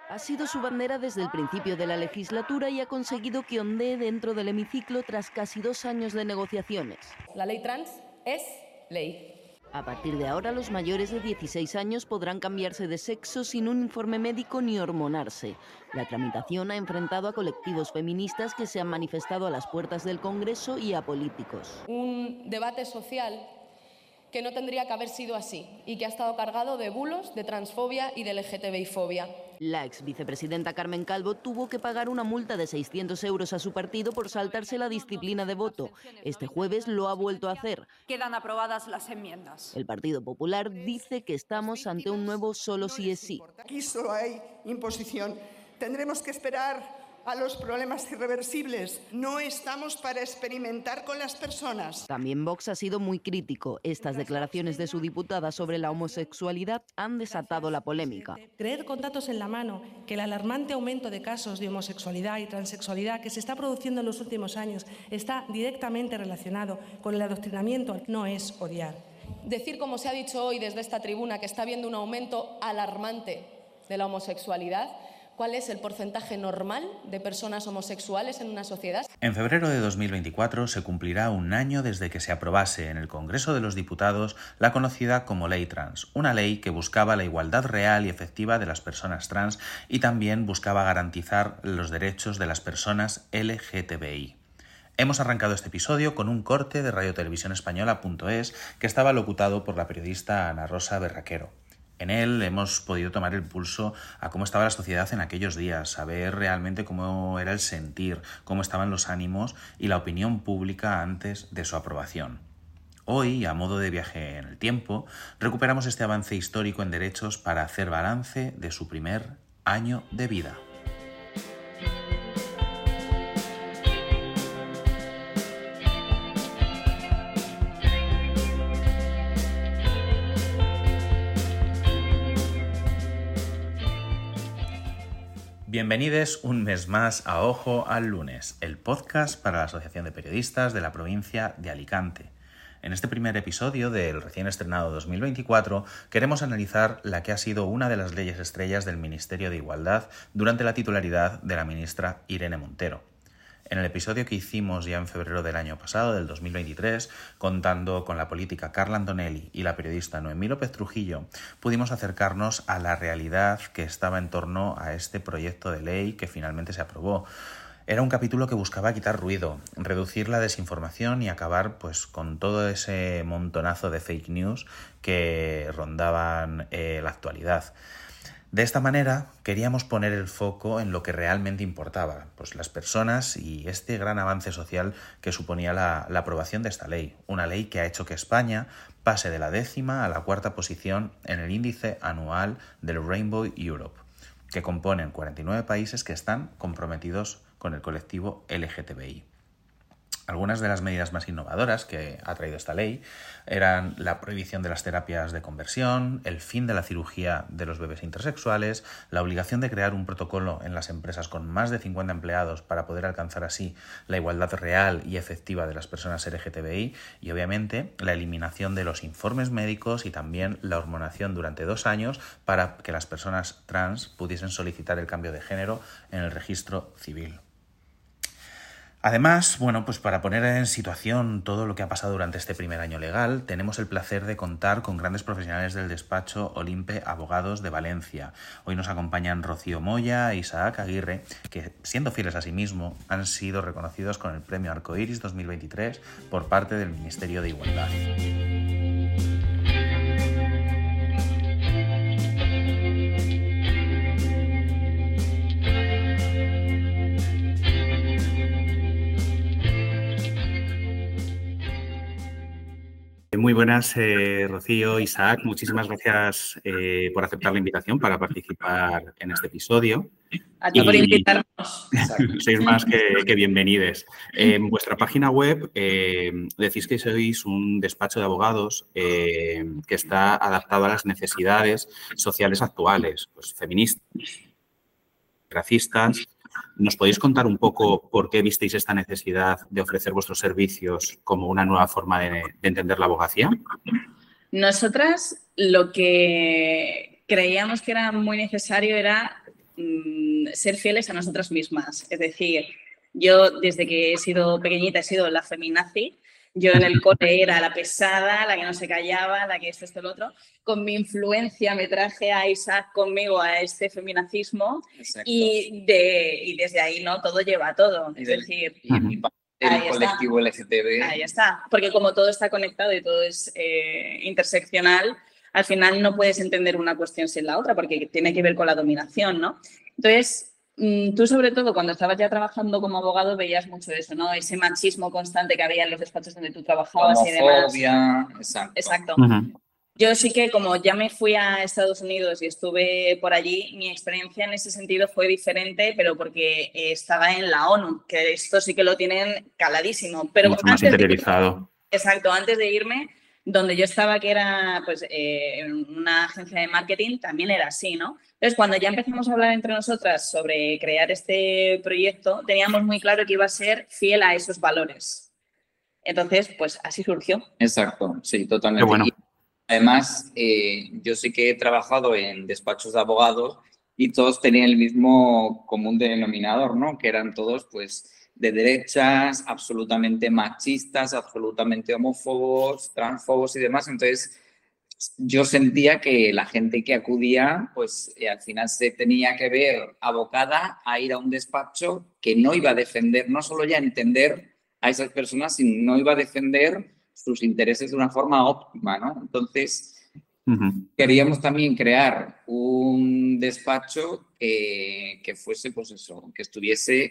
Ha sido su bandera desde el principio de la legislatura y ha conseguido que ondee dentro del hemiciclo tras casi 2 años de negociaciones. La ley trans es ley. A partir de ahora, los mayores de 16 años podrán cambiarse de sexo sin un informe médico ni hormonarse. La tramitación ha enfrentado a colectivos feministas que se han manifestado a las puertas del Congreso y a políticos. Un debate social que no tendría que haber sido así y que ha estado cargado de bulos, de transfobia y de LGTBI-fobia. La ex vicepresidenta Carmen Calvo tuvo que pagar una multa de 600 euros a su partido por saltarse la disciplina de voto. Este jueves lo ha vuelto a hacer. Quedan aprobadas las enmiendas. El Partido Popular dice que estamos ante un nuevo solo sí es sí. Aquí solo hay imposición. Tendremos que esperar a los problemas irreversibles. No estamos para experimentar con las personas. También Vox ha sido muy crítico. Estas declaraciones de su diputada sobre la homosexualidad han desatado la polémica. Creer con datos en la mano que el alarmante aumento de casos de homosexualidad y transexualidad que se está produciendo en los últimos años está directamente relacionado con el adoctrinamiento no es odiar. Decir, como se ha dicho hoy desde esta tribuna, que está habiendo un aumento alarmante de la homosexualidad, ¿cuál es el porcentaje normal de personas homosexuales en una sociedad? En febrero de 2024 se cumplirá un año desde que se aprobase en el Congreso de los Diputados la conocida como Ley Trans, una ley que buscaba la igualdad real y efectiva de las personas trans y también buscaba garantizar los derechos de las personas LGTBI. Hemos arrancado este episodio con un corte de radiotelevisiónespañola.es que estaba locutado por la periodista Ana Rosa Berraquero. En él hemos podido tomar el pulso a cómo estaba la sociedad en aquellos días, saber realmente cómo era el sentir, cómo estaban los ánimos y la opinión pública antes de su aprobación. Hoy, a modo de viaje en el tiempo, recuperamos este avance histórico en derechos para hacer balance de su primer año de vida. Bienvenidos un mes más a Ojo al Lunes, el podcast para la Asociación de Periodistas de la provincia de Alicante. En este primer episodio del recién estrenado 2024 queremos analizar la que ha sido una de las leyes estrellas del Ministerio de Igualdad durante la titularidad de la ministra Irene Montero. En el episodio que hicimos ya en febrero del año pasado, del 2023, contando con la política Carla Antonelli y la periodista Noemí López Trujillo, pudimos acercarnos a la realidad que estaba en torno a este proyecto de ley que finalmente se aprobó. Era un capítulo que buscaba quitar ruido, reducir la desinformación y acabar con todo ese montonazo de fake news que rondaban la actualidad. De esta manera queríamos poner el foco en lo que realmente importaba, pues las personas y este gran avance social que suponía la aprobación de esta ley, una ley que ha hecho que España pase de la 10ª a la 4ª posición en el índice anual del Rainbow Europe, que componen 49 países que están comprometidos con el colectivo LGTBI. Algunas de las medidas más innovadoras que ha traído esta ley eran la prohibición de las terapias de conversión, el fin de la cirugía de los bebés intersexuales, la obligación de crear un protocolo en las empresas con más de 50 empleados para poder alcanzar así la igualdad real y efectiva de las personas LGTBI y, obviamente, la eliminación de los informes médicos y también la hormonación durante 2 años para que las personas trans pudiesen solicitar el cambio de género en el registro civil. Además, para poner en situación todo lo que ha pasado durante este primer año legal, tenemos el placer de contar con grandes profesionales del despacho Olimpe Abogados de Valencia. Hoy nos acompañan Rocío Moya e Isaac Aguirre, que, siendo fieles a sí mismo, han sido reconocidos con el Premio Arcoiris 2023 por parte del Ministerio de Igualdad. Muy buenas, Rocío, Isaac. Muchísimas gracias por aceptar la invitación para participar en este episodio. A ti por invitarnos. Sois más que bienvenidos. En vuestra página web decís que sois un despacho de abogados que está adaptado a las necesidades sociales actuales, pues feministas, racistas. ¿Nos podéis contar un poco por qué visteis esta necesidad de ofrecer vuestros servicios como una nueva forma de entender la abogacía? Nosotras lo que creíamos que era muy necesario era ser fieles a nosotras mismas. Es decir, yo desde que he sido pequeñita he sido la feminazi. Yo en el cole era la pesada, la que no se callaba, la que esto, lo otro. Con mi influencia me traje a Isaac conmigo a este feminacismo y desde ahí, ¿no? Todo lleva a todo. Es decir, el colectivo LGTB. Ahí está. Porque como todo está conectado y todo es interseccional, al final no puedes entender una cuestión sin la otra porque tiene que ver con la dominación, ¿no? Entonces, tú sobre todo cuando estabas ya trabajando como abogado veías mucho eso, ¿no? Ese machismo constante que había en los despachos donde tú trabajabas y demás. Exacto. Yo sí que como ya me fui a Estados Unidos y estuve por allí, mi experiencia en ese sentido fue diferente, pero porque estaba en la ONU, que esto sí que lo tienen caladísimo. Pero mucho más interiorizado. Exacto, antes de irme, donde yo estaba, que era pues, una agencia de marketing, también era así, ¿no? Entonces, cuando ya empezamos a hablar entre nosotras sobre crear este proyecto, teníamos muy claro que iba a ser fiel a esos valores. Entonces, pues así surgió. Exacto, sí, totalmente. Qué bueno. Y además, yo sí que he trabajado en despachos de abogados y todos tenían el mismo común denominador, ¿no? Que eran todos, pues, de derechas, absolutamente machistas, absolutamente homófobos, transfobos y demás. Entonces, yo sentía que la gente que acudía, pues al final se tenía que ver abocada a ir a un despacho que no iba a defender, no solo ya entender a esas personas, sino no iba a defender sus intereses de una forma óptima, ¿no? Entonces, queríamos también crear un despacho que fuese, pues eso, que estuviese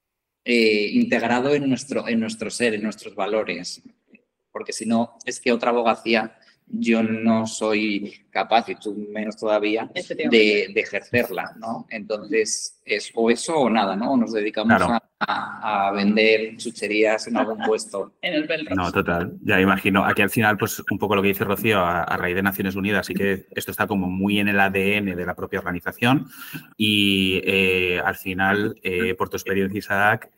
integrado en nuestro ser, en nuestros valores, porque si no, es que otra abogacía yo no soy capaz, y tú menos todavía, de ejercerla, ¿no? Entonces, es o eso o nada, ¿no? O nos dedicamos a vender chucherías en algún puesto. En el Belrose. No, total. Ya imagino. Aquí al final, pues un poco lo que dice Rocío, a raíz de Naciones Unidas, y que esto está como muy en el ADN de la propia organización y al final, por tu experiencia, Isaac,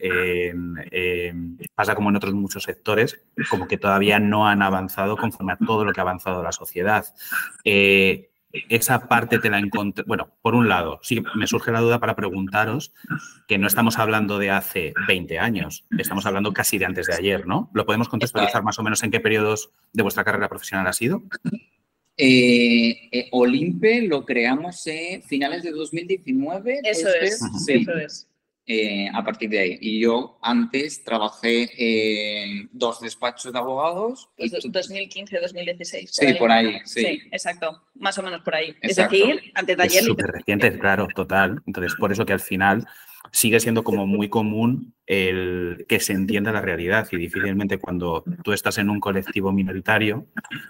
pasa como en otros muchos sectores, como que todavía no han avanzado conforme a todo lo que ha avanzado la sociedad. Esa parte te la encontré. Bueno, por un lado, sí me surge la duda para preguntaros que no estamos hablando de hace 20 años, estamos hablando casi de antes de ayer, ¿no? ¿Lo podemos contextualizar más o menos en qué periodos de vuestra carrera profesional ha sido? Olimpe lo creamos en finales de 2019. Eso es, sí. Eso es. A partir de ahí. Y yo antes trabajé en 2 despachos de abogados. 2015-2016. Sí, por ahí. Sí, exacto. Más o menos por ahí. Exacto. Es decir, antes de ayer. Es súper reciente, claro, total. Entonces, por eso que al final sigue siendo como muy común el que se entienda la realidad y difícilmente cuando tú estás en un colectivo minoritario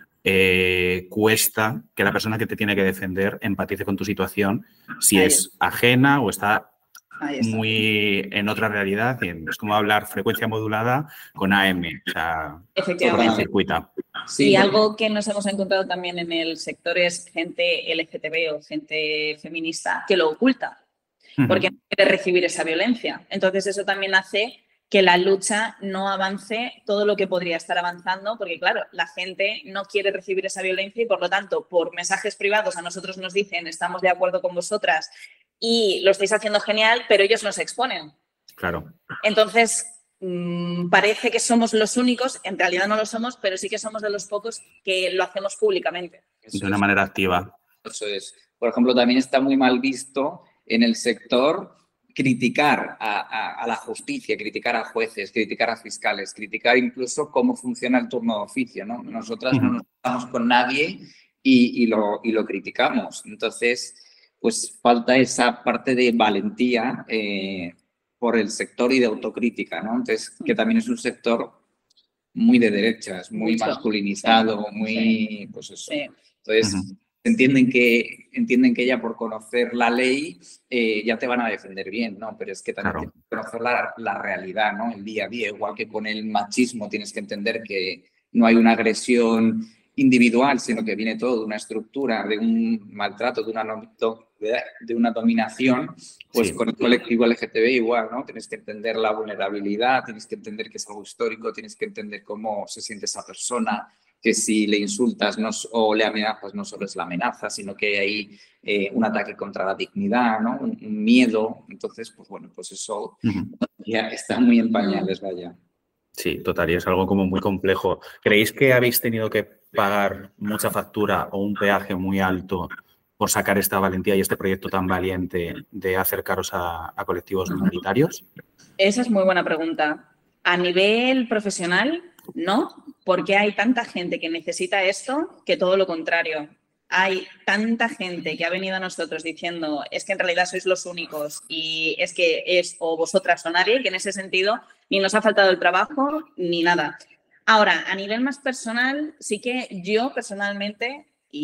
cuesta que la persona que te tiene que defender empatice con tu situación si es ajena o está muy en otra realidad. Es como hablar frecuencia modulada con AM, o sea, efectivamente. Circuita. Sí, y algo que nos hemos encontrado también en el sector es gente LGTB o gente feminista que lo oculta, porque no quiere recibir esa violencia. Entonces eso también hace que la lucha no avance todo lo que podría estar avanzando, porque claro, la gente no quiere recibir esa violencia y por lo tanto, por mensajes privados a nosotros nos dicen estamos de acuerdo con vosotras y lo estáis haciendo genial, pero ellos nos exponen. Claro. Entonces, parece que somos los únicos, en realidad no lo somos, pero sí que somos de los pocos que lo hacemos públicamente. De una manera activa. Eso es. Por ejemplo, también está muy mal visto en el sector criticar a la justicia, criticar a jueces, criticar a fiscales, criticar incluso cómo funciona el turno de oficio, ¿no? Nosotras no nos estamos con nadie y lo criticamos. Entonces, pues falta esa parte de valentía por el sector y de autocrítica, ¿no? Entonces, que también es un sector muy de derechas, muy masculinizado, muy, pues eso. Sí. Entonces, entienden que ya por conocer la ley ya te van a defender bien, ¿no? Pero es que también tienes que conocer la realidad, ¿no? El día a día, igual que con el machismo tienes que entender que no hay una agresión individual, sino que viene todo de una estructura, de un maltrato, de una dominación, pues con el colectivo LGTB igual, ¿no? Tienes que entender la vulnerabilidad, tienes que entender que es algo histórico, tienes que entender cómo se siente esa persona, que si le insultas o le amenazas no solo es la amenaza, sino que hay un ataque contra la dignidad, ¿no? Un miedo. Entonces, pues bueno, pues eso ya está muy en pañales, vaya. Sí, total, y es algo como muy complejo. ¿Creéis que habéis tenido que pagar mucha factura o un peaje muy alto por sacar esta valentía y este proyecto tan valiente de acercaros a colectivos minoritarios? Esa es muy buena pregunta. A nivel profesional, no, porque hay tanta gente que necesita esto que todo lo contrario. Hay tanta gente que ha venido a nosotros diciendo es que en realidad sois los únicos y es que es o vosotras o nadie, que en ese sentido ni nos ha faltado el trabajo ni nada. Ahora, a nivel más personal, sí que yo personalmente,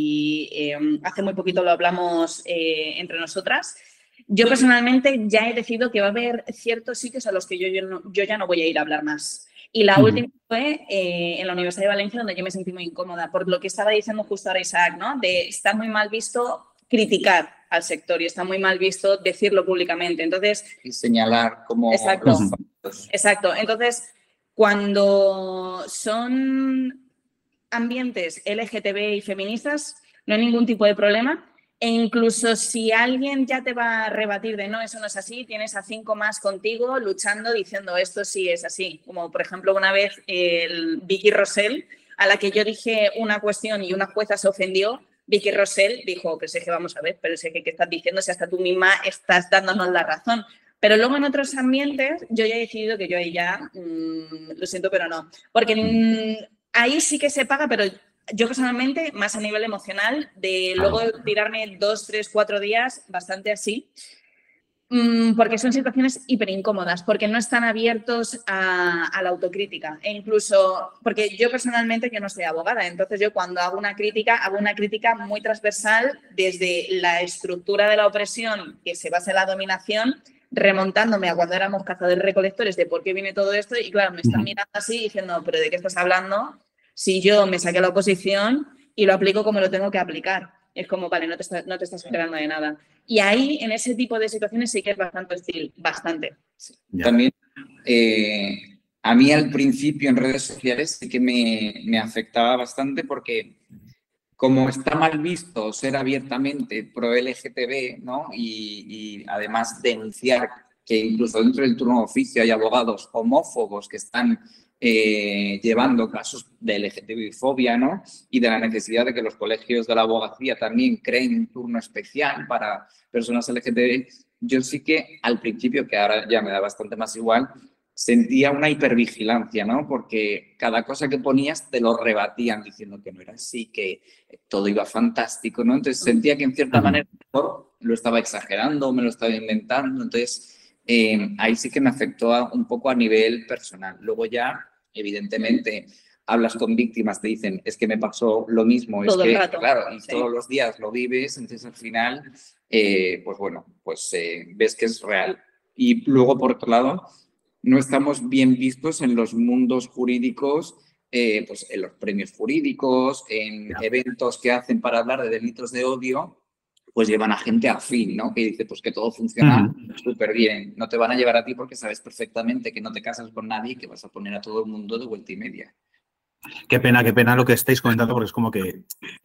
y hace muy poquito lo hablamos entre nosotras, yo personalmente ya he decidido que va a haber ciertos sitios a los que yo ya no voy a ir a hablar más. Y la última fue en la Universidad de Valencia, donde yo me sentí muy incómoda, por lo que estaba diciendo justo ahora Isaac, ¿no? De está muy mal visto criticar al sector y está muy mal visto decirlo públicamente. Entonces, y señalar como... Exacto, exacto. Entonces, cuando son ambientes LGTB y feministas, no hay ningún tipo de problema. E incluso si alguien ya te va a rebatir de no, eso no es así, tienes a 5 más contigo luchando diciendo esto sí es así. Como por ejemplo una vez el Vicky Rosell, a la que yo dije una cuestión y una jueza se ofendió, Vicky Rosell dijo, pues es que vamos a ver, pero es que ¿qué estás diciendo si hasta tú misma estás dándonos la razón? Pero luego en otros ambientes yo ya he decidido que yo ahí ya, lo siento, pero no. Porque ahí sí que se paga, pero yo personalmente, más a nivel emocional, de luego tirarme 2, 3, 4 días, bastante así, porque son situaciones hiper incómodas, porque no están abiertos a la autocrítica. E incluso, porque yo personalmente, yo no soy abogada, entonces yo cuando hago una crítica muy transversal desde la estructura de la opresión que se basa en la dominación, remontándome a cuando éramos cazadores-recolectores de por qué viene todo esto y claro, me están mirando así diciendo, pero ¿de qué estás hablando? Si yo me saqué a la oposición y lo aplico como lo tengo que aplicar. Es como, vale, no te estás enterando de nada. Y ahí, en ese tipo de situaciones, sí que es bastante hostil, bastante. También, a mí al principio en redes sociales sí que me afectaba bastante porque como está mal visto ser abiertamente pro-LGTB, ¿no? Y además denunciar que incluso dentro del turno de oficio hay abogados homófobos que están llevando casos de LGTB-fobia, ¿no? Y de la necesidad de que los colegios de la abogacía también creen un turno especial para personas LGTB. Yo sí que al principio, que ahora ya me da bastante más igual, sentía una hipervigilancia, ¿no? Porque cada cosa que ponías te lo rebatían diciendo que no era así, que todo iba fantástico, ¿no? Entonces sentía que en cierta manera lo estaba exagerando, me lo estaba inventando. Entonces ahí sí que me afectó un poco a nivel personal. Luego ya, evidentemente, hablas con víctimas, te dicen, es que me pasó lo mismo. Todo es que, el rato. claro, y sí. Todos los días lo vives, entonces al final, pues bueno, pues ves que es real. Y luego, por otro lado, no estamos bien vistos en los mundos jurídicos, pues en los premios jurídicos, en eventos que hacen para hablar de delitos de odio, pues llevan a gente afín, ¿no? Que dice, pues que todo funciona súper bien. No te van a llevar a ti porque sabes perfectamente que no te casas con nadie y que vas a poner a todo el mundo de vuelta y media. Qué pena lo que estáis comentando, porque es como que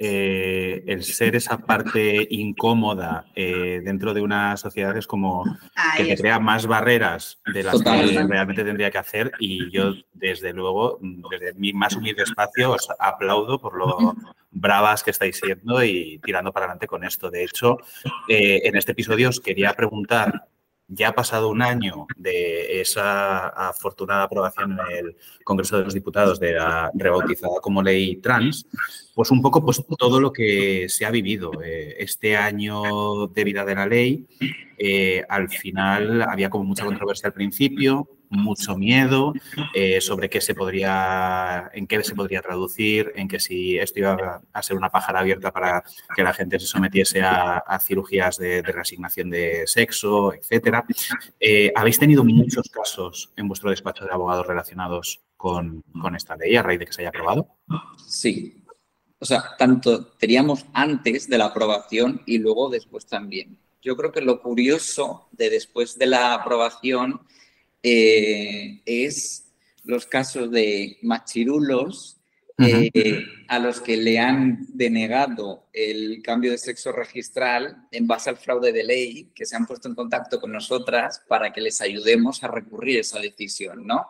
el ser esa parte incómoda dentro de una sociedad es como que te crea más barreras de las que realmente tendría que hacer, y yo, desde luego, desde mi más humilde espacio, os aplaudo por lo bravas que estáis siendo y tirando para adelante con esto. De hecho, en este episodio os quería preguntar, ya ha pasado un año de esa afortunada aprobación en el Congreso de los Diputados de la rebautizada como ley trans, pues un poco pues todo lo que se ha vivido. Este año de vida de la ley, al final había como mucha controversia al principio, mucho miedo sobre en qué se podría traducir, en que si esto iba a ser una pájara abierta para que la gente se sometiese a cirugías de reasignación de sexo, etcétera. ¿Habéis tenido muchos casos en vuestro despacho de abogados relacionados con esta ley a raíz de que se haya aprobado? Sí. O sea, tanto teníamos antes de la aprobación y luego después también. Yo creo que lo curioso de después de la aprobación es los casos de machirulos a los que le han denegado el cambio de sexo registral en base al fraude de ley, que se han puesto en contacto con nosotras para que les ayudemos a recurrir esa decisión, ¿no?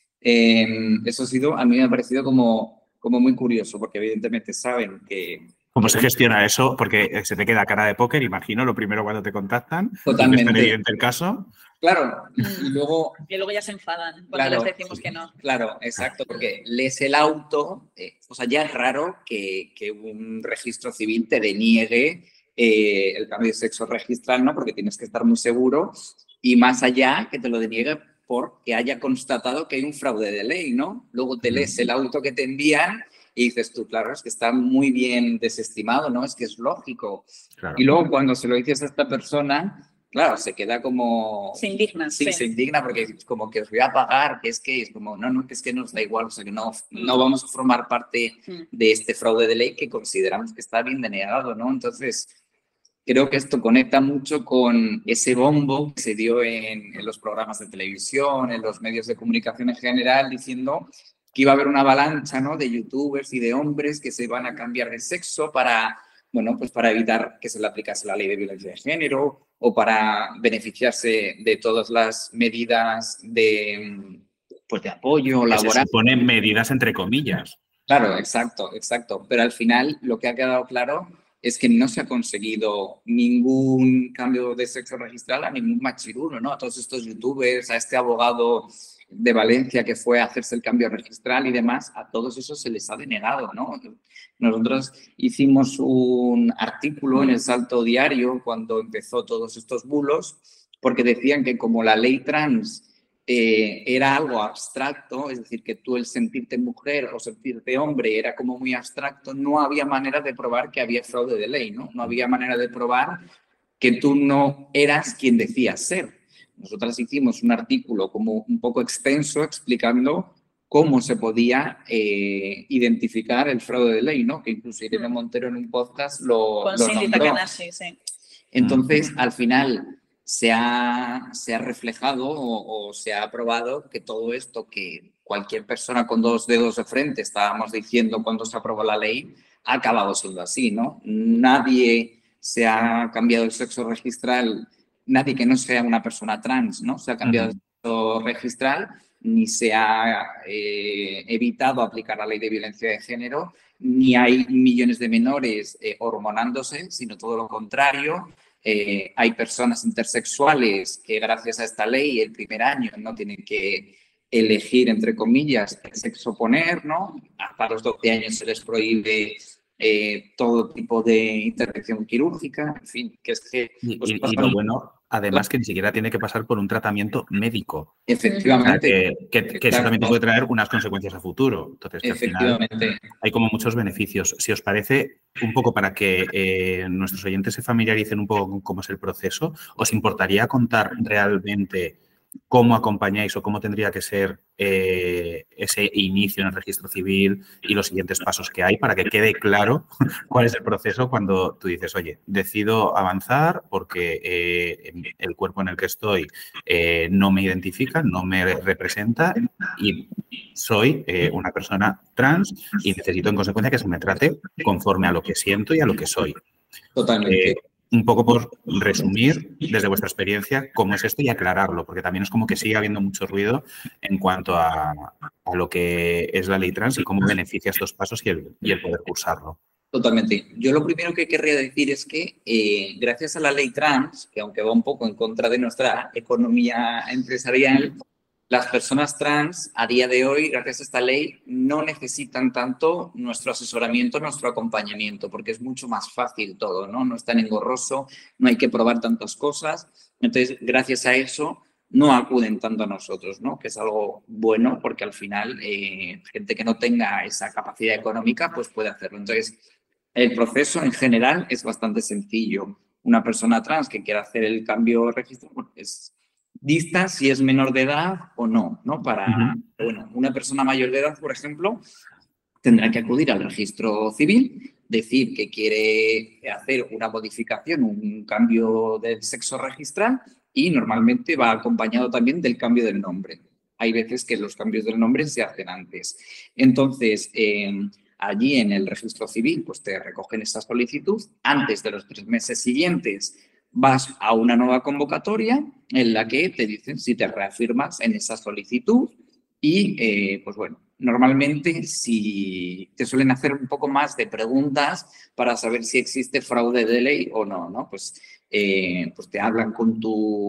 Eso ha sido, a mí me ha parecido como muy curioso, porque evidentemente saben que... ¿Cómo se gestiona eso? Porque se te queda cara de póker, imagino, lo primero cuando te contactan. Totalmente. ¿Es tan evidente el caso? Claro, y luego ya se enfadan cuando les decimos que no. Claro, exacto, porque lees el auto, o sea, ya es raro que un registro civil te deniegue el cambio de sexo registral, ¿no? Porque tienes que estar muy seguro, y más allá que te lo deniegue porque haya constatado que hay un fraude de ley, ¿no? Luego te lees el auto que te envían y dices tú, claro, es que está muy bien desestimado, ¿no? Es que es lógico. Claro. Y luego cuando se lo dices a esta persona, claro, se queda como... Se indigna. Sí, se indigna porque es como que os voy a pagar, que es como, no, que es que nos da igual, o sea, que no vamos a formar parte de este fraude de ley que consideramos que está bien denegado, ¿no? Entonces, creo que esto conecta mucho con ese bombo que se dio en los programas de televisión, en los medios de comunicación en general, diciendo que iba a haber una avalancha, ¿no?, de youtubers y de hombres que se iban a cambiar de sexo para, bueno, pues para evitar que se le aplicase la ley de violencia de género o para beneficiarse de todas las medidas de apoyo laboral. Se ponen medidas entre comillas. Claro, exacto. Pero al final lo que ha quedado claro es que no se ha conseguido ningún cambio de sexo registral a ningún machirulo, ¿no? A todos estos youtubers, a este abogado de Valencia que fue a hacerse el cambio registral y demás, a todos esos se les ha denegado, ¿no? Nosotros hicimos un artículo en El Salto Diario cuando empezó todos estos bulos, porque decían que como la ley trans era algo abstracto, es decir, que tú el sentirte mujer o sentirte hombre era como muy abstracto, no había manera de probar que había fraude de ley, ¿no? No había manera de probar que tú no eras quien decías ser. Nosotras hicimos un artículo como un poco extenso explicando cómo se podía identificar el fraude de ley, ¿no? Que incluso Irene Montero en un podcast lo nombró. Sí. Entonces, al final se ha reflejado o se ha aprobado que todo esto que cualquier persona con dos dedos de frente estábamos diciendo cuando se aprobó la ley, ha acabado siendo así, ¿no? Nadie se ha cambiado el sexo registral. Nadie que no sea una persona trans, ¿no? Se ha cambiado el sexo registral, ni se ha evitado aplicar la ley de violencia de género, ni hay millones de menores hormonándose, sino todo lo contrario. Hay personas intersexuales que gracias a esta ley el primer año no tienen que elegir, entre comillas, qué sexo poner, ¿no? Hasta los 12 años se les prohíbe todo tipo de intervención quirúrgica, en fin, que es que... Y lo bueno, además, que ni siquiera tiene que pasar por un tratamiento médico. Efectivamente. O sea, que eso también puede traer unas consecuencias a futuro. Entonces, que al final hay como muchos beneficios. Si os parece, un poco para que nuestros oyentes se familiaricen un poco con cómo es el proceso, ¿os importaría contar realmente cómo acompañáis o cómo tendría que ser ese inicio en el registro civil y los siguientes pasos que hay para que quede claro cuál es el proceso cuando tú dices, oye, decido avanzar porque el cuerpo en el que estoy no me identifica, no me representa y soy una persona trans y necesito en consecuencia que se me trate conforme a lo que siento y a lo que soy? Totalmente. Un poco por resumir desde vuestra experiencia cómo es esto y aclararlo, porque también es como que sigue habiendo mucho ruido en cuanto a lo que es la ley trans y cómo beneficia estos pasos y el poder cursarlo. Totalmente. Yo lo primero que querría decir es que gracias a la ley trans, que aunque va un poco en contra de nuestra economía empresarial, las personas trans a día de hoy, gracias a esta ley, no necesitan tanto nuestro asesoramiento, nuestro acompañamiento, porque es mucho más fácil todo, ¿no? No es tan engorroso, no hay que probar tantas cosas. Entonces, gracias a eso, no acuden tanto a nosotros, ¿no? Que es algo bueno porque al final gente que no tenga esa capacidad económica pues puede hacerlo. Entonces, el proceso en general es bastante sencillo. Una persona trans que quiera hacer el cambio de registro, bueno, dista si es menor de edad o no, ¿no? Bueno, una persona mayor de edad, por ejemplo, tendrá que acudir al registro civil, decir que quiere hacer una modificación, un cambio del sexo registral y normalmente va acompañado también del cambio del nombre. Hay veces que los cambios del nombre se hacen antes. Entonces, allí en el registro civil, pues te recogen esa solicitud. Antes de los 3 meses siguientes vas a una nueva convocatoria en la que te dicen si te reafirmas en esa solicitud y, pues bueno, normalmente si te suelen hacer un poco más de preguntas para saber si existe fraude de ley o no, ¿no? Pues te hablan con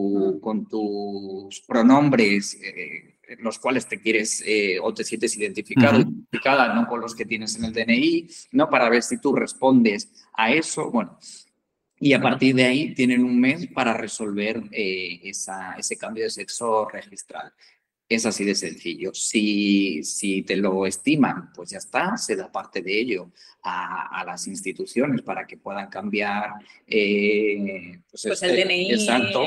tus pronombres en los cuales te quieres o te sientes identificado, identificada, no con los que tienes en el DNI, ¿no? Para ver si tú respondes a eso, bueno. Y a partir de ahí tienen un mes para resolver ese cambio de sexo registral. Es así de sencillo. Si te lo estiman, pues ya está, se da parte de ello a las instituciones para que puedan cambiar el DNI. Exacto.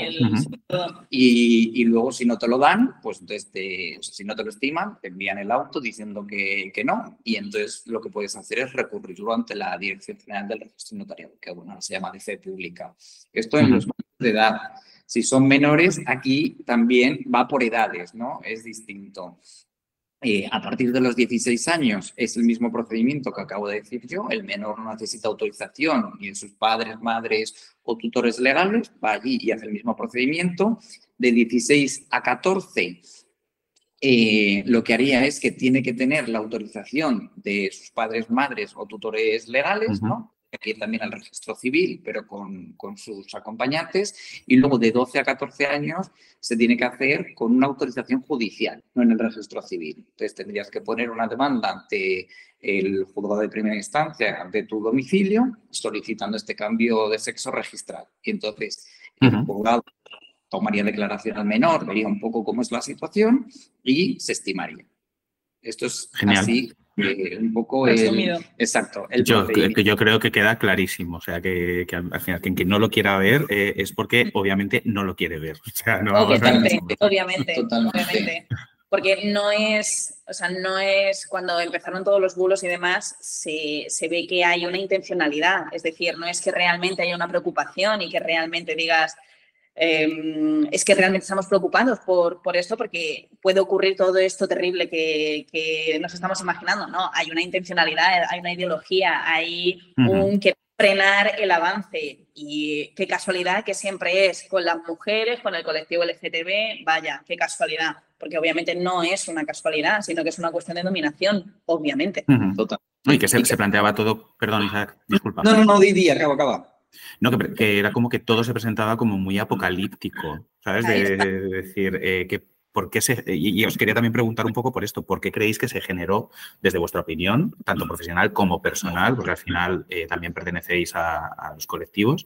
Y luego, si no te lo dan, pues si no te lo estiman, te envían el auto diciendo que no. Y entonces lo que puedes hacer es recurrirlo ante la Dirección General del Registro Notarial, que bueno, se llama de Fe Pública. Esto en los menores de edad. Si son menores, aquí también va por edades, ¿no? Es distinto. A partir de los 16 años es el mismo procedimiento que acabo de decir yo. El menor no necesita autorización ni de sus padres, madres o tutores legales. Va allí y hace el mismo procedimiento. De 16 a 14, lo que haría es que tiene que tener la autorización de sus padres, madres o tutores legales, ¿no? Aquí también al registro civil, pero con sus acompañantes. Y luego de 12 a 14 años se tiene que hacer con una autorización judicial, no en el registro civil. Entonces tendrías que poner una demanda ante el juzgado de primera instancia de tu domicilio solicitando este cambio de sexo registral. Y entonces el juzgado tomaría declaración al menor, vería un poco cómo es la situación y se estimaría. Esto es genial. Así. Un poco exacto. Yo creo que queda clarísimo. O sea, que al final quien no lo quiera ver es porque obviamente no lo quiere ver. O sea, no obviamente. Porque no es cuando empezaron todos los bulos y demás, se ve que hay una intencionalidad. Es decir, no es que realmente haya una preocupación y que realmente digas... es que realmente estamos preocupados por esto porque puede ocurrir todo esto terrible que nos estamos imaginando. No, hay una intencionalidad, hay una ideología, hay un que frenar el avance y qué casualidad que siempre es con las mujeres, con el colectivo LGTB, vaya, qué casualidad, porque obviamente no es una casualidad, sino que es una cuestión de dominación, obviamente. Total. Y que se planteaba todo, perdón Isaac, disculpa. No, di, acaba. No, que era como que todo se presentaba como muy apocalíptico, ¿sabes? De decir, que ¿por qué y os quería también preguntar un poco por esto, ¿por qué creéis que se generó, desde vuestra opinión, tanto profesional como personal, porque al final también pertenecéis a los colectivos,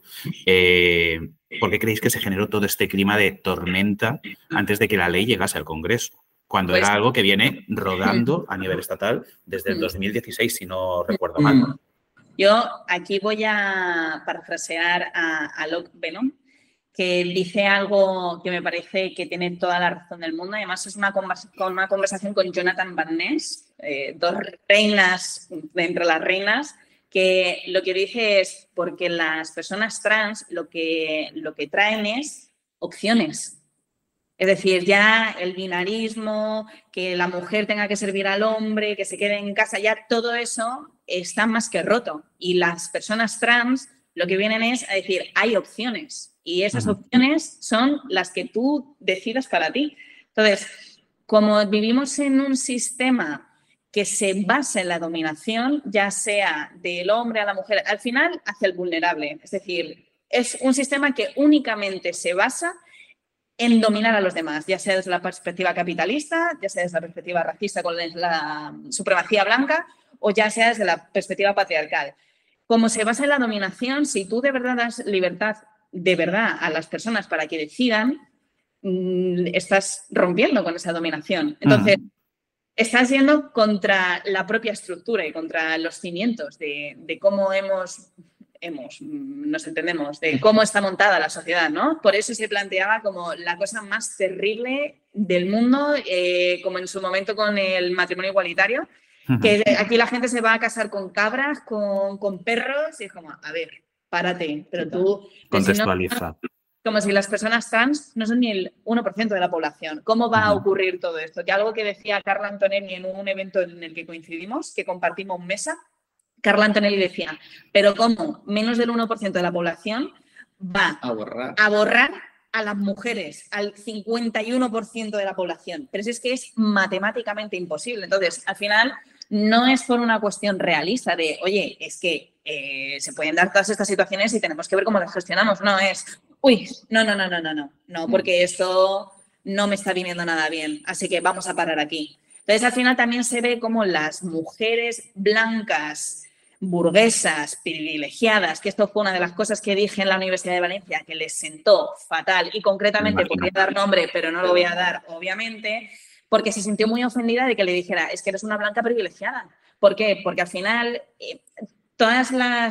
¿por qué creéis que se generó todo este clima de tormenta antes de que la ley llegase al Congreso? Cuando era algo que viene rodando a nivel estatal desde el 2016, si no recuerdo mal. Yo aquí voy a parafrasear a Locke Venom, que dice algo que me parece que tiene toda la razón del mundo. Además, es una conversación con Jonathan Van Ness, 2 reinas de entre las reinas, que lo que dice es porque las personas trans lo que traen es opciones. Es decir, ya el binarismo, que la mujer tenga que servir al hombre, que se quede en casa, ya todo eso está más que roto. Y las personas trans lo que vienen es a decir, hay opciones. Y esas opciones son las que tú decidas para ti. Entonces, como vivimos en un sistema que se basa en la dominación, ya sea del hombre a la mujer, al final hacia el vulnerable. Es decir, es un sistema que únicamente se basa en dominar a los demás, ya sea desde la perspectiva capitalista, ya sea desde la perspectiva racista con la supremacía blanca o ya sea desde la perspectiva patriarcal. Como se basa en la dominación, si tú de verdad das libertad de verdad a las personas para que decidan, estás rompiendo con esa dominación. Entonces, estás yendo contra la propia estructura y contra los cimientos de cómo nos entendemos, de cómo está montada la sociedad, ¿no? Por eso se planteaba como la cosa más terrible del mundo, como en su momento con el matrimonio igualitario, que aquí la gente se va a casar con cabras, con perros, y es como, a ver, párate, pero tú... Contextualiza. como si las personas trans no son ni el 1% de la población. ¿Cómo va a ocurrir todo esto? Que algo que decía Carla Antonelli en un evento en el que coincidimos, que compartimos mesa, Carla Antonelli decía, pero ¿cómo menos del 1% de la población va a borrar a las mujeres, al 51% de la población? Pero es que es matemáticamente imposible. Entonces, al final, no es por una cuestión realista de, oye, es que se pueden dar todas estas situaciones y tenemos que ver cómo las gestionamos. No es, uy, no, porque esto no me está viniendo nada bien, así que vamos a parar aquí. Entonces, al final también se ve como las mujeres blancas, burguesas, privilegiadas, que esto fue una de las cosas que dije en la Universidad de Valencia, que les sentó fatal y concretamente podría dar nombre, pero no lo voy a dar, obviamente, porque se sintió muy ofendida de que le dijera, es que eres una blanca privilegiada. ¿Por qué? Porque al final todas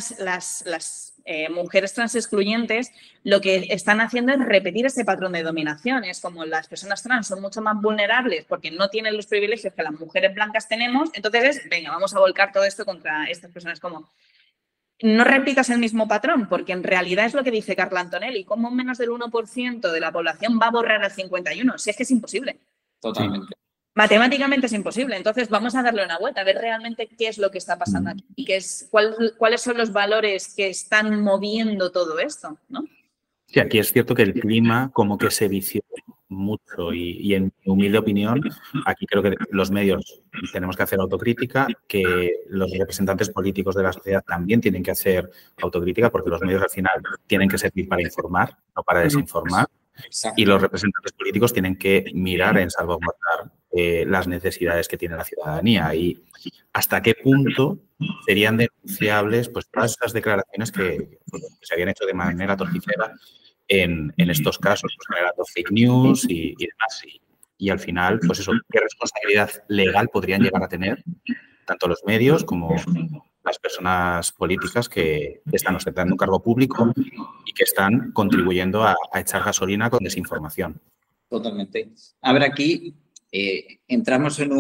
las mujeres trans excluyentes lo que están haciendo es repetir ese patrón de dominación. Es como las personas trans son mucho más vulnerables porque no tienen los privilegios que las mujeres blancas tenemos, entonces es, venga, vamos a volcar todo esto contra estas personas. Como, no repitas el mismo patrón, porque en realidad es lo que dice Carla Antonelli, ¿cómo menos del 1% de la población va a borrar al 51%? Si es que es imposible. Totalmente. Matemáticamente es imposible. Entonces vamos a darle una vuelta, a ver realmente qué es lo que está pasando aquí y cuáles son los valores que están moviendo todo esto, ¿no? Sí, aquí es cierto que el clima como que se vició mucho y en mi humilde opinión, aquí creo que los medios tenemos que hacer autocrítica, que los representantes políticos de la sociedad también tienen que hacer autocrítica, porque los medios al final tienen que servir para informar, no para desinformar. Exacto. Y los representantes políticos tienen que mirar en salvaguardar las necesidades que tiene la ciudadanía y hasta qué punto serían denunciables pues todas esas declaraciones que se habían hecho de manera torticera en estos casos, pues, generando fake news y demás. Y al final, pues eso, ¿qué responsabilidad legal podrían llegar a tener tanto los medios como las personas políticas que están ostentando un cargo público y que están contribuyendo a echar gasolina con desinformación? Totalmente. A ver, aquí entramos en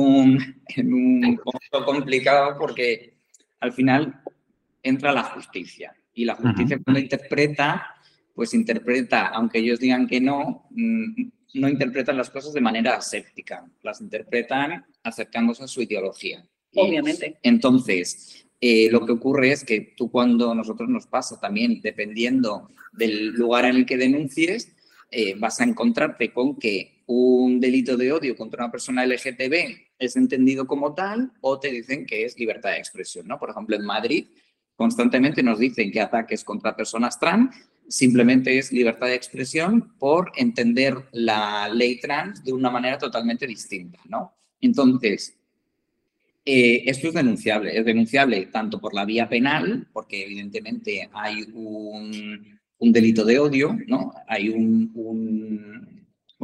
un punto complicado porque al final entra la justicia y la justicia cuando interpreta, pues interpreta, aunque ellos digan que no interpretan las cosas de manera aséptica, las interpretan acercándose a su ideología. Obviamente. Entonces, lo que ocurre es que tú cuando a nosotros nos pasa también, dependiendo del lugar en el que denuncies, vas a encontrarte con que un delito de odio contra una persona LGTB es entendido como tal o te dicen que es libertad de expresión, ¿no? Por ejemplo, en Madrid constantemente nos dicen que ataques contra personas trans simplemente es libertad de expresión por entender la ley trans de una manera totalmente distinta, ¿no? Entonces, esto es denunciable tanto por la vía penal, porque evidentemente hay un delito de odio, ¿no? Hay un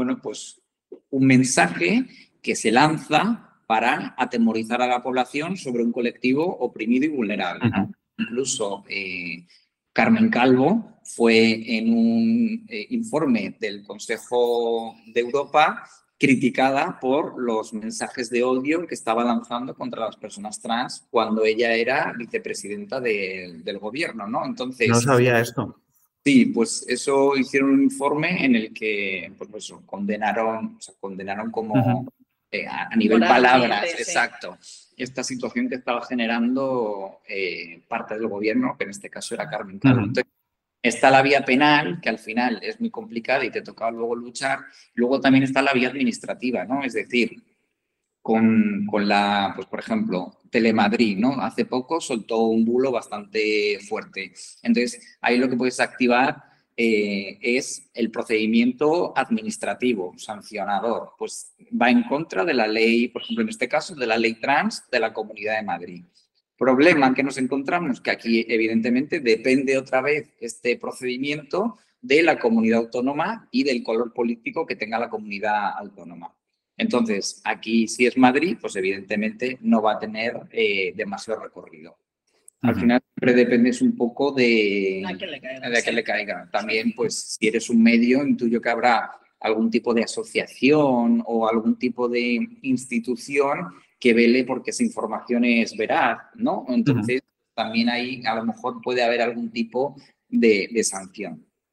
mensaje que se lanza para atemorizar a la población sobre un colectivo oprimido y vulnerable, ¿no? Incluso Carmen Calvo fue en un informe del Consejo de Europa criticada por los mensajes de odio que estaba lanzando contra las personas trans cuando ella era vicepresidenta del gobierno, ¿no? Entonces, no sabía esto. Sí, pues eso hicieron un informe en el que pues, condenaron como a nivel palabras, sí. Exacto, esta situación que estaba generando parte del gobierno, que en este caso era Carmen Calvo. Entonces, está la vía penal, que al final es muy complicada y te tocaba luego luchar. Luego también está la vía administrativa, ¿no? Es decir, con la, pues por ejemplo, Telemadrid, ¿no? Hace poco soltó un bulo bastante fuerte. Entonces, ahí lo que puedes activar es el procedimiento administrativo, sancionador. Pues va en contra de la ley, por ejemplo, en este caso, de la ley trans de la Comunidad de Madrid. Problema que nos encontramos, que aquí evidentemente depende otra vez este procedimiento de la comunidad autónoma y del color político que tenga la comunidad autónoma. Entonces, aquí si es Madrid, pues evidentemente no va a tener demasiado recorrido. Al final siempre dependes un poco de a quién le caiga. También, pues si eres un medio, intuyo que habrá algún tipo de asociación o algún tipo de institución que vele porque esa información es veraz, ¿no? Entonces, también ahí a lo mejor puede haber algún tipo de sanción.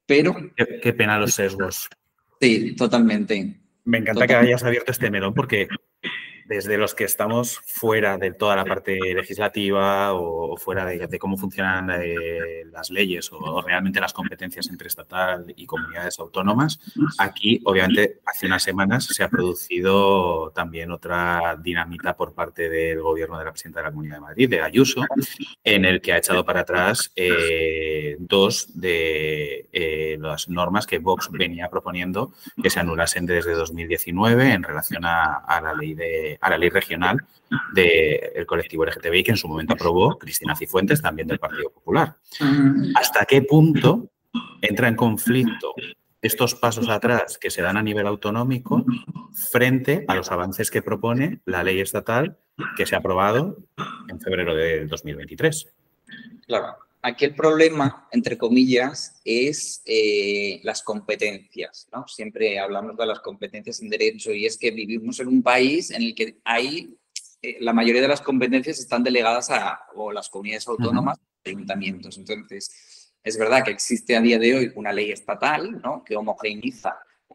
pero... Qué pena los sesgos. Sí, totalmente. Me encanta que hayas abierto este melón porque desde los que estamos fuera de toda la parte legislativa o fuera de cómo funcionan las leyes o realmente las competencias entre estatal y comunidades autónomas, aquí, obviamente, hace unas semanas se ha producido también otra dinamita por parte del gobierno de la presidenta de la Comunidad de Madrid, de Ayuso, en el que ha echado para atrás dos de las normas que Vox venía proponiendo que se anulasen desde 2019 en relación a la ley regional del colectivo LGTBI que en su momento aprobó Cristina Cifuentes, también del Partido Popular. ¿Hasta qué punto entra en conflicto estos pasos atrás que se dan a nivel autonómico frente a los avances que propone la ley estatal que se ha aprobado en febrero de 2023? Claro. Aquí el problema, entre comillas, es las competencias, ¿no? Siempre hablamos de las competencias en derecho y es que vivimos en un país en el que la mayoría de las competencias están delegadas a las comunidades autónomas, ayuntamientos. Entonces, es verdad que existe a día de hoy una ley estatal, ¿no? Que homogeneiza.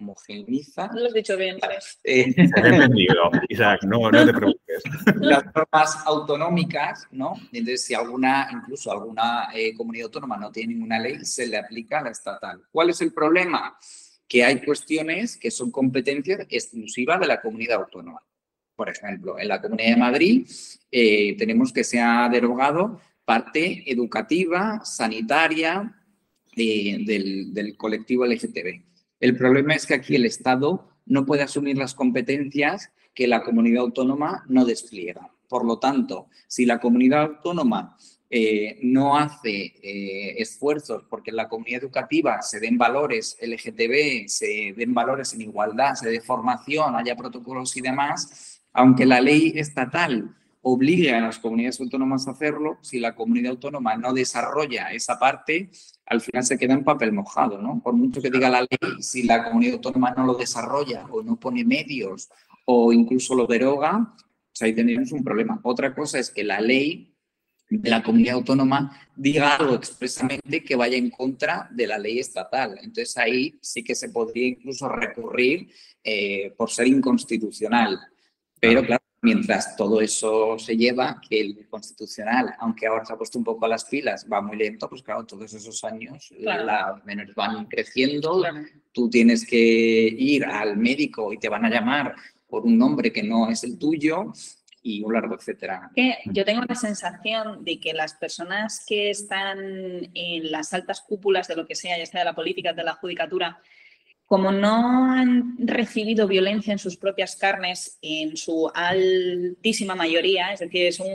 Lo has dicho bien. Se te ha entendido, Isaac, no te preocupes. Las normas autonómicas, ¿no? Entonces, si incluso alguna comunidad autónoma no tiene ninguna ley, se le aplica a la estatal. ¿Cuál es el problema? Que hay cuestiones que son competencias exclusivas de la comunidad autónoma. Por ejemplo, en la Comunidad de Madrid tenemos que se ha derogado parte educativa, sanitaria del colectivo LGTB. El problema es que aquí el Estado no puede asumir las competencias que la comunidad autónoma no despliega. Por lo tanto, si la comunidad autónoma no hace esfuerzos porque en la comunidad educativa se den valores LGTB, se den valores en igualdad, se dé formación, haya protocolos y demás, aunque la ley estatal obligue a las comunidades autónomas a hacerlo, si la comunidad autónoma no desarrolla esa parte, al final se queda en papel mojado, ¿no? Por mucho que diga la ley, si la comunidad autónoma no lo desarrolla o no pone medios o incluso lo deroga, pues ahí tenemos un problema. Otra cosa es que la ley de la comunidad autónoma diga algo expresamente que vaya en contra de la ley estatal. Entonces ahí sí que se podría incluso recurrir por ser inconstitucional. Pero claro, mientras todo eso se lleva, que el Constitucional, aunque ahora se ha puesto un poco a las pilas, va muy lento, pues claro, todos esos años las menores van creciendo, tú tienes que ir al médico y te van a llamar por un nombre que no es el tuyo y un largo etcétera. Yo tengo la sensación de que las personas que están en las altas cúpulas de lo que sea, ya sea de la política, de la judicatura, como no han recibido violencia en sus propias carnes en su altísima mayoría, es decir, es un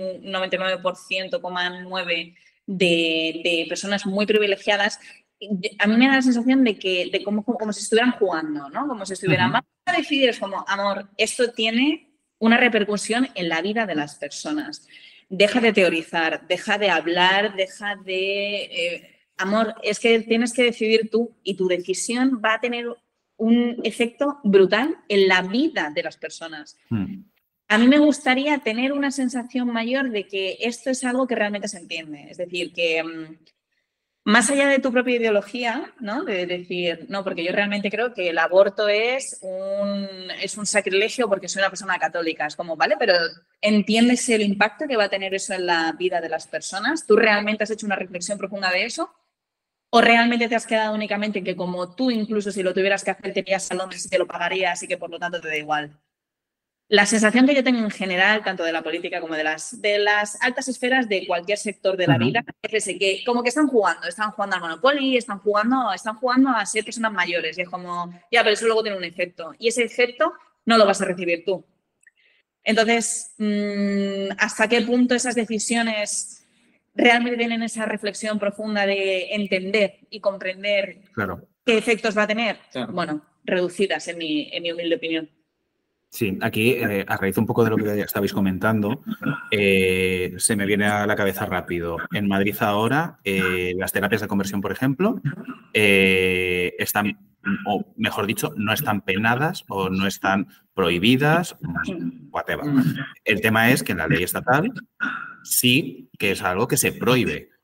99,9% de personas muy privilegiadas, a mí me da la sensación de como si estuvieran jugando, ¿no? Como si estuvieran, vamos a decidir, es como, amor, esto tiene una repercusión en la vida de las personas. Deja de teorizar, deja de hablar, deja de... amor, es que tienes que decidir tú y tu decisión va a tener un efecto brutal en la vida de las personas. A mí me gustaría tener una sensación mayor de que esto es algo que realmente se entiende. Es decir, que más allá de tu propia ideología, ¿no? De decir, no, porque yo realmente creo que el aborto es un sacrilegio porque soy una persona católica. Es como, vale, pero ¿entiendes el impacto que va a tener eso en la vida de las personas? ¿Tú realmente has hecho una reflexión profunda de eso? ¿O realmente te has quedado únicamente en que como tú, incluso si lo tuvieras que hacer, te irías a Londres y te lo pagarías y que por lo tanto te da igual? La sensación que yo tengo en general, tanto de la política como de las altas esferas de cualquier sector de la vida, es ese, que como que están jugando al Monopoly, están jugando a ser personas mayores. Y es como, ya, pero eso luego tiene un efecto. Y ese efecto no lo vas a recibir tú. Entonces, ¿hasta qué punto esas decisiones realmente tienen esa reflexión profunda de entender y comprender qué efectos va a tener? Claro. Bueno, reducidas en mi humilde opinión. Sí, aquí, a raíz un poco de lo que estabais comentando, se me viene a la cabeza rápido. En Madrid ahora, las terapias de conversión, por ejemplo, están, o mejor dicho, no están penadas o no están prohibidas, whatever. El tema es que en la ley estatal sí que es algo que se prohíbe.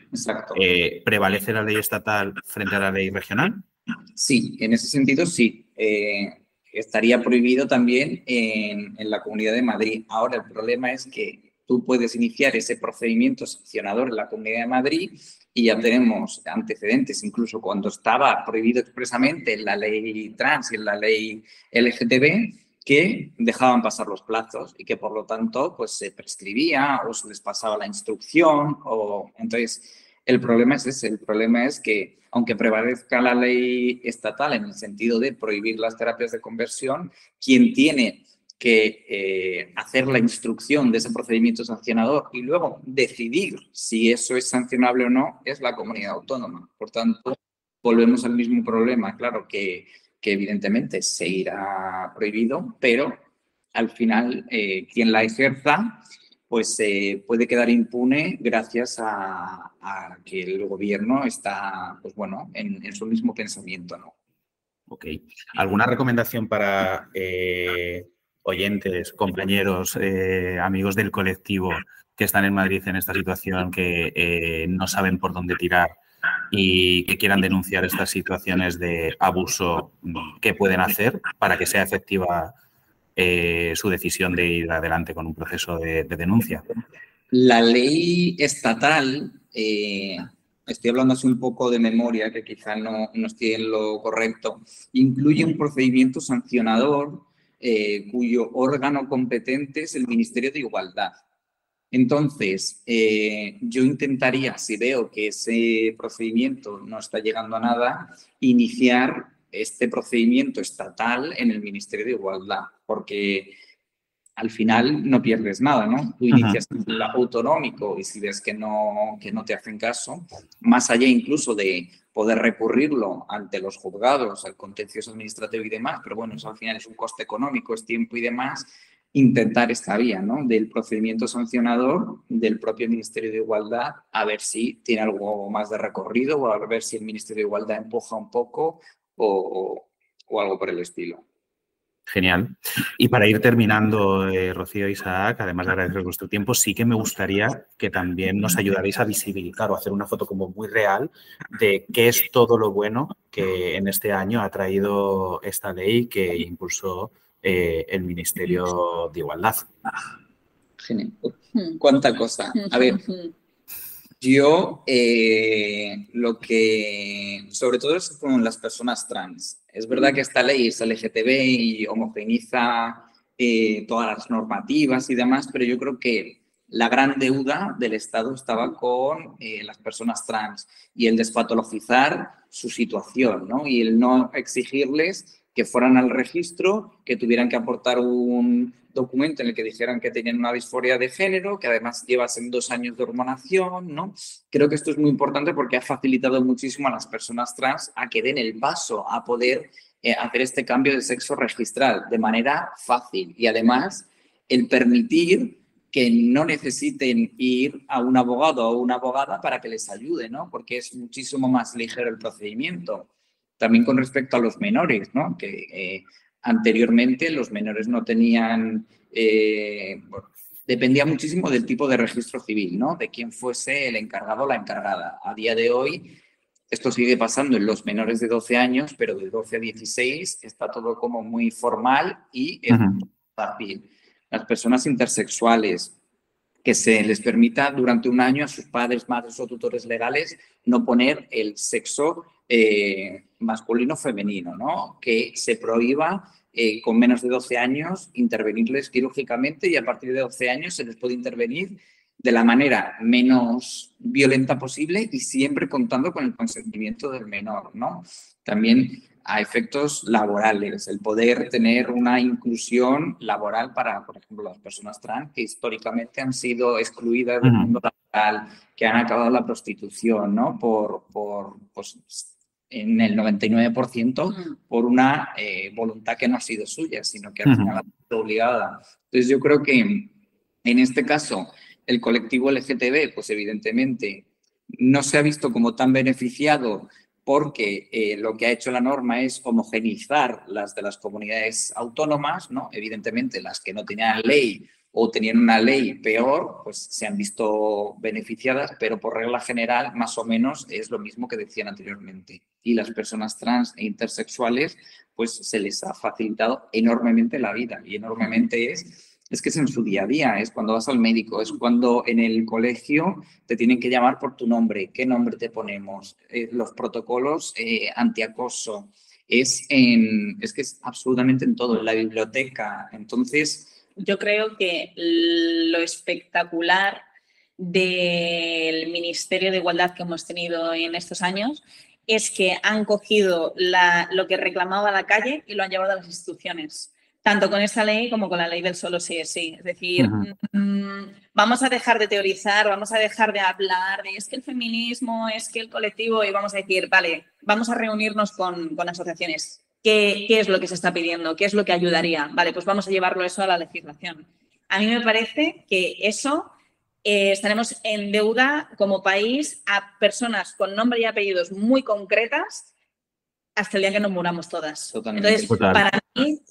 Exacto. ¿Prevalece la ley estatal frente a la ley regional? Sí, en ese sentido sí. Estaría prohibido también en la Comunidad de Madrid. Ahora, el problema es que tú puedes iniciar ese procedimiento sancionador en la Comunidad de Madrid y ya tenemos antecedentes, incluso cuando estaba prohibido expresamente en la ley trans y en la ley LGTB, que dejaban pasar los plazos y que, por lo tanto, pues se prescribía o se les pasaba la instrucción. Entonces, el problema es ese. El problema es que, aunque prevalezca la ley estatal en el sentido de prohibir las terapias de conversión, quien tiene que hacer la instrucción de ese procedimiento sancionador y luego decidir si eso es sancionable o no es la comunidad autónoma. Por tanto, volvemos al mismo problema. Claro que evidentemente se irá prohibido, pero al final quien la ejerza pues puede quedar impune gracias a que el gobierno está, pues bueno, en su mismo pensamiento, ¿no? Ok. ¿Alguna recomendación para oyentes, compañeros, amigos del colectivo que están en Madrid en esta situación, que no saben por dónde tirar y que quieran denunciar estas situaciones de abuso? ¿Qué pueden hacer para que sea efectiva su decisión de ir adelante con un proceso de denuncia? La ley estatal, estoy hablando así un poco de memoria, que quizá no estoy en lo correcto, incluye un procedimiento sancionador cuyo órgano competente es el Ministerio de Igualdad. Entonces, yo intentaría, si veo que ese procedimiento no está llegando a nada, iniciar este procedimiento estatal en el Ministerio de Igualdad, porque al final no pierdes nada, ¿no? Tú inicias el autonómico y si ves que no te hacen caso, más allá incluso de poder recurrirlo ante los juzgados, al contencioso administrativo y demás, pero bueno, eso al final es un coste económico, es tiempo y demás, intentar esta vía, ¿no? Del procedimiento sancionador del propio Ministerio de Igualdad, a ver si tiene algo más de recorrido o a ver si el Ministerio de Igualdad empuja un poco o algo por el estilo. Genial. Y para ir terminando, Rocío e Isaac, además de agradecer vuestro tiempo, sí que me gustaría que también nos ayudarais a visibilizar o hacer una foto como muy real de qué es todo lo bueno que en este año ha traído esta ley que impulsó el Ministerio de Igualdad. Genial. ¿Cuánta cosa? A ver, yo lo que, sobre todo es con las personas trans. Es verdad que esta ley es LGTB y homogeneiza todas las normativas y demás, pero yo creo que la gran deuda del Estado estaba con las personas trans y el despatologizar su situación, ¿no? Y el no exigirles que fueran al registro, que tuvieran que aportar un documento en el que dijeran que tenían una disforia de género, que además llevasen 2 años de hormonación, ¿no? Creo que esto es muy importante porque ha facilitado muchísimo a las personas trans a que den el paso a poder hacer este cambio de sexo registral de manera fácil y además el permitir que no necesiten ir a un abogado o una abogada para que les ayude, ¿no? Porque es muchísimo más ligero el procedimiento. También con respecto a los menores, ¿no? Que anteriormente los menores no tenían, dependía muchísimo del tipo de registro civil, ¿no? De quién fuese el encargado o la encargada. A día de hoy esto sigue pasando en los menores de 12 años, pero de 12 a 16 está todo como muy formal y es muy fácil. Las personas intersexuales, que se les permita durante un año a sus padres, madres o tutores legales no poner el sexo masculino o femenino, ¿no? Que se prohíba con menos de 12 años intervenirles quirúrgicamente y a partir de 12 años se les puede intervenir de la manera menos violenta posible y siempre contando con el consentimiento del menor, ¿no? También a efectos laborales, el poder tener una inclusión laboral para, por ejemplo, las personas trans que históricamente han sido excluidas del mundo laboral, que han acabado la prostitución, ¿no? Pues, en el 99% por una voluntad que no ha sido suya, sino que al final ha sido obligada. Entonces yo creo que en este caso el colectivo LGTB, pues evidentemente no se ha visto como tan beneficiado porque lo que ha hecho la norma es homogeneizar las de las comunidades autónomas, ¿no? Evidentemente las que no tenían ley o tenían una ley peor, pues se han visto beneficiadas, pero por regla general, más o menos, es lo mismo que decían anteriormente. Y las personas trans e intersexuales, pues se les ha facilitado enormemente la vida. Y enormemente es que es en su día a día, es cuando vas al médico, es cuando en el colegio te tienen que llamar por tu nombre, qué nombre te ponemos, los protocolos antiacoso, es que es absolutamente en todo, en la biblioteca. Entonces, yo creo que lo espectacular del Ministerio de Igualdad que hemos tenido en estos años es que han cogido lo que reclamaba la calle y lo han llevado a las instituciones, tanto con esta ley como con la ley del solo sí es sí. Es decir, vamos a dejar de teorizar, vamos a dejar de hablar de es que el feminismo, es que el colectivo, y vamos a decir, vale, vamos a reunirnos con asociaciones. ¿Qué es lo que se está pidiendo? ¿Qué es lo que ayudaría? Vale, pues vamos a llevarlo eso a la legislación. A mí me parece que eso estaremos en deuda como país a personas con nombre y apellidos muy concretas hasta el día que nos muramos todas. Totalmente. Entonces, para mí,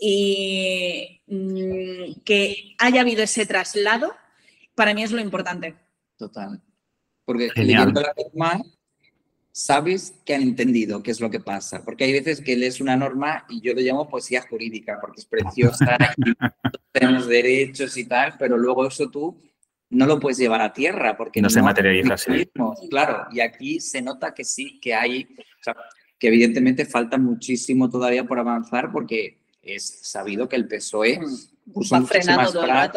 que haya habido ese traslado, para mí es lo importante. Total. Porque leyendo la norma, sabes que han entendido qué es lo que pasa. Porque hay veces que lees una norma y yo lo llamo poesía jurídica, porque es preciosa, y tenemos derechos y tal, pero luego eso tú no lo puedes llevar a tierra porque no se materializa así. Claro, y aquí se nota que sí, que hay, o sea, que evidentemente falta muchísimo todavía por avanzar porque es sabido que el PSOE puso muchísimas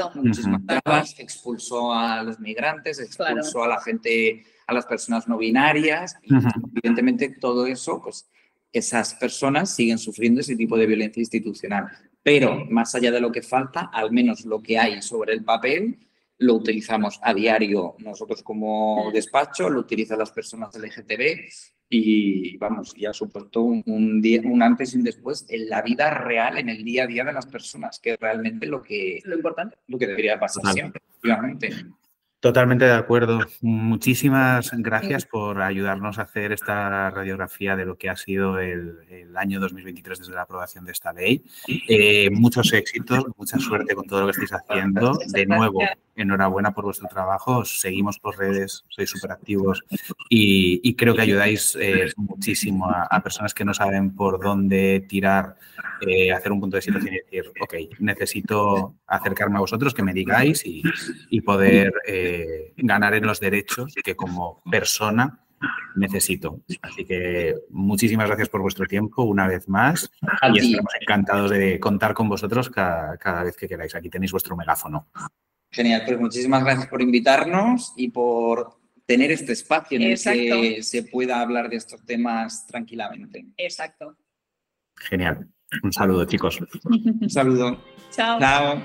trabas, expulsó a los migrantes, expulsó a la gente, a las personas no binarias, y evidentemente todo eso, pues esas personas siguen sufriendo ese tipo de violencia institucional. Pero más allá de lo que falta, al menos lo que hay sobre el papel, lo utilizamos a diario nosotros como despacho, lo utilizan las personas LGTB y, vamos, ya ha supuesto un antes y un después en la vida real, en el día a día de las personas, que es realmente lo importante, lo que debería pasar siempre, efectivamente. Totalmente de acuerdo. Muchísimas gracias por ayudarnos a hacer esta radiografía de lo que ha sido el año 2023 desde la aprobación de esta ley. Muchos éxitos, mucha suerte con todo lo que estáis haciendo. De nuevo, enhorabuena por vuestro trabajo. Os seguimos por redes, sois súper activos y creo que ayudáis muchísimo a personas que no saben por dónde tirar, hacer un punto de situación y decir, ok, necesito acercarme a vosotros, que me digáis y poder ganar en los derechos que como persona necesito. Así que muchísimas gracias por vuestro tiempo una vez más y estaremos encantados de contar con vosotros cada vez que queráis. Aquí tenéis vuestro megáfono. Genial, pues muchísimas gracias por invitarnos y por tener este espacio en el que se pueda hablar de estos temas tranquilamente. Exacto. Genial. Un saludo, chicos. Un saludo. Chao. Chao.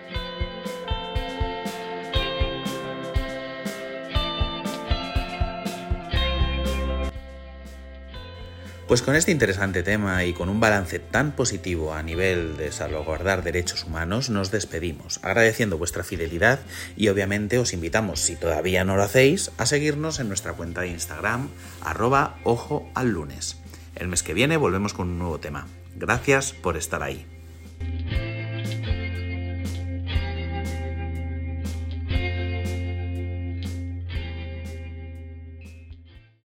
Pues con este interesante tema y con un balance tan positivo a nivel de salvaguardar derechos humanos, nos despedimos, agradeciendo vuestra fidelidad y obviamente os invitamos, si todavía no lo hacéis, a seguirnos en nuestra cuenta de Instagram, @ojoallunes. El mes que viene volvemos con un nuevo tema. Gracias por estar ahí.